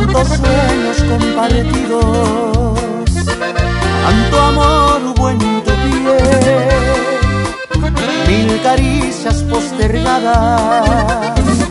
tantos sueños compartidos, tanto amor hubo en tu piel, mil caricias postergadas